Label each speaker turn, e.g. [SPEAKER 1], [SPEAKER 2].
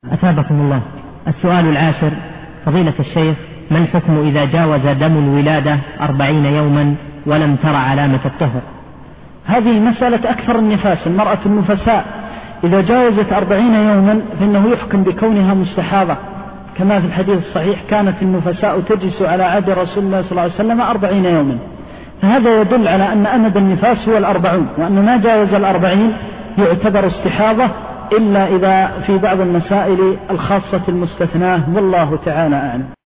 [SPEAKER 1] أثابكم الله. السؤال العاشر: فضيلة الشيخ، ما الحكم إذا جاوز دم الولادة 40 يوما ولم تر علامة الطهر؟
[SPEAKER 2] هذه مسألة أكثر النفاس. المرأة النفساء إذا جاوزت 40 يوما فإنه يحكم بكونها مستحاضة، كما في الحديث الصحيح: كانت النفساء تجلس على عهد رسول الله صلى الله عليه وسلم 40 يوما. فهذا يدل على أن أمد النفاس هو 40، وأن ما جاوز 40 يعتبر استحاضة، إلا إذا في بعض المسائل الخاصة المستثناة، والله تعالى أعلم.